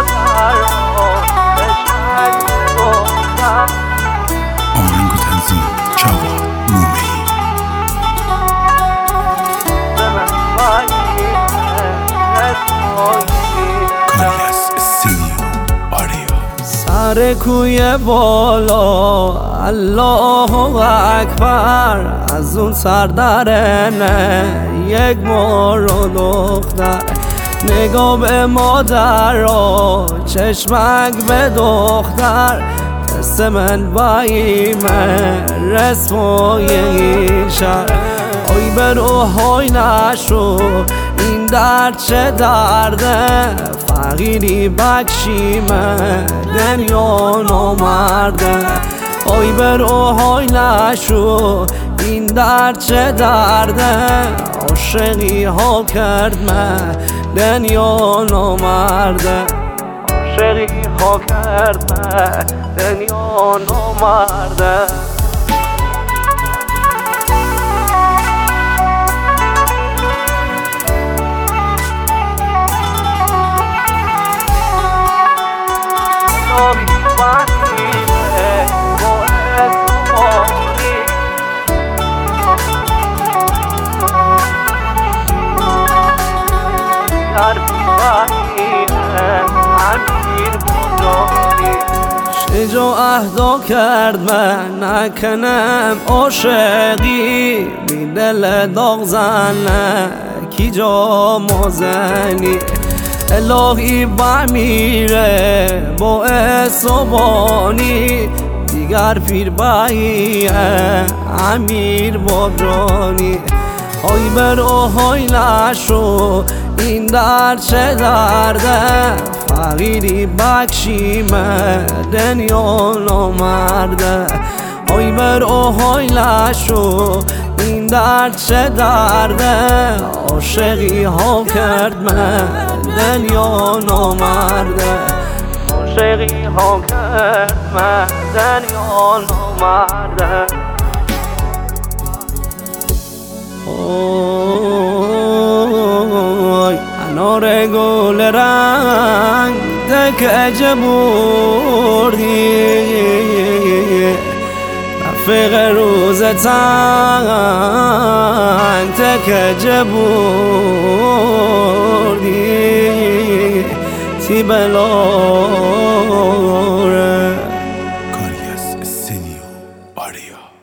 آهنگ و تنظیم جواد مومه‌ای. کاری از استودیو آریا. سر کوی بالا الله اکبر، از اون سردرنه یک مار و دختر. نگاه به مادر را چشمک به دختر، دست من باییمه رسمای این شهر. آی به روحای نشو این درد چه درده، فقیری بکشیمه دنیا نامرده. آی به روحای نشو این درد چه درده، عاشقی ها کرد من دنیا نامرده. عاشقی ها کرد من دنیا نامرده. شجا اهدا کرد من نکنم عاشقی، بی دل داغ زنه کی جا مزنی. الهی بمیره با اسبانی، دیگر پیر باییه امیر بابرانی. آی به روحای نشو این درد چه درده، فقیری بکشیمه دنیا نامرده. آی به روحای نشو این درد چه درده، عاشقی ها کرد من دنیا نامرده. عاشقی ها کرد من دنیا نامرده. اوی انار گل رنگ تکجه بردی، رفیق روز تنگ تکجه بردی، تی بلاره. کاری از استودیو آریا.